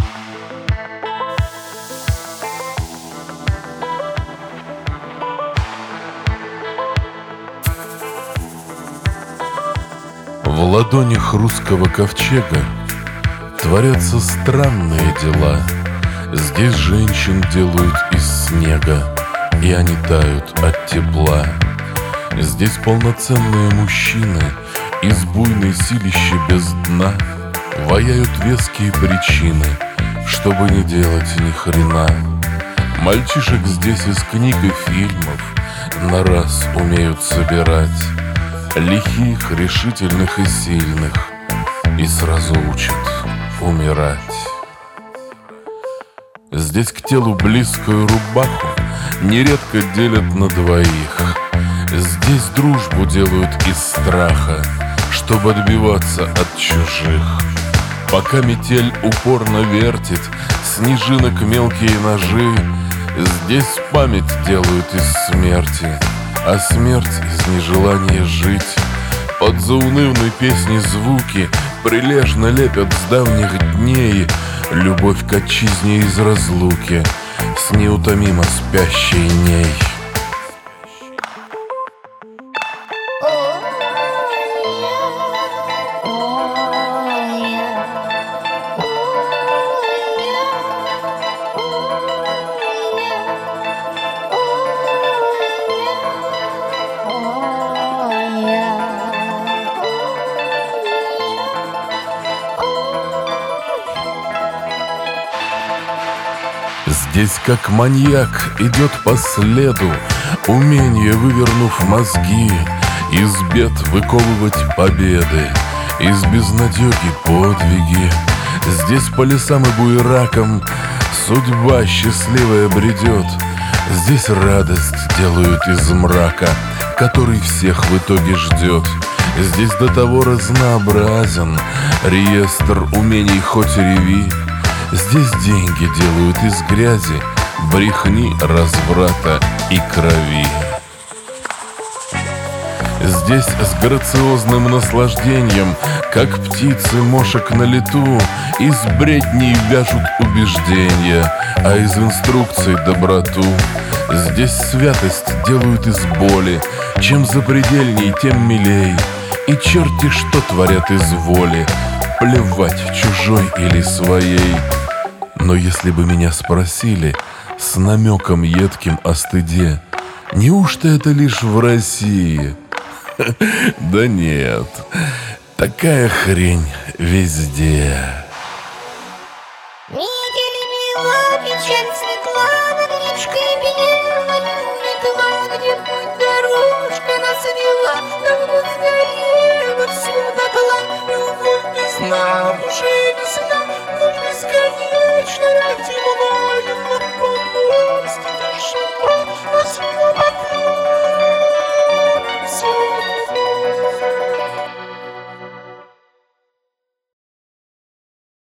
В ладонях русского ковчега творятся странные дела. Здесь женщин делают из снега, и они тают от тепла. Здесь полноценные мужчины из буйной силища без дна ваяют веские причины, чтобы не делать ни хрена. Мальчишек здесь из книг и фильмов на раз умеют собирать, лихих, решительных и сильных, и сразу учат умирать. Здесь к телу близкую рубаху нередко делят на двоих. Здесь дружбу делают из страха, чтобы отбиваться от чужих. Пока метель упорно вертит снежинок мелкие ножи, здесь память делают из смерти, а смерть из нежелания жить. Под заунывной песни звуки прилежно лепят с давних дней любовь к отчизне из разлуки с неутомимо спящей ней. Здесь как маньяк идет по следу, умение, вывернув мозги, из бед выковывать победы, из безнадеги подвиги. Здесь по лесам и буеракам судьба счастливая бредет. Здесь радость делают из мрака, который всех в итоге ждет. Здесь до того разнообразен реестр умений, хоть и реви. Здесь деньги делают из грязи, брехни, разврата и крови. Здесь с грациозным наслаждением, как птицы мошек на лету, из бредней вяжут убеждения, а из инструкций доброту. Здесь святость делают из боли, чем запредельней, тем милей. И черти что творят из воли, плевать, чужой или своей. Но если бы меня спросили с намеком едким о стыде, неужто это лишь в России? Да нет, такая хрень везде. Метель мила, печаль светла, над речкой белела, метла, где путь дорожка нас вела, давно сгорела все дотла, любовь без сна, уже весна, ночь бесконечная, темно.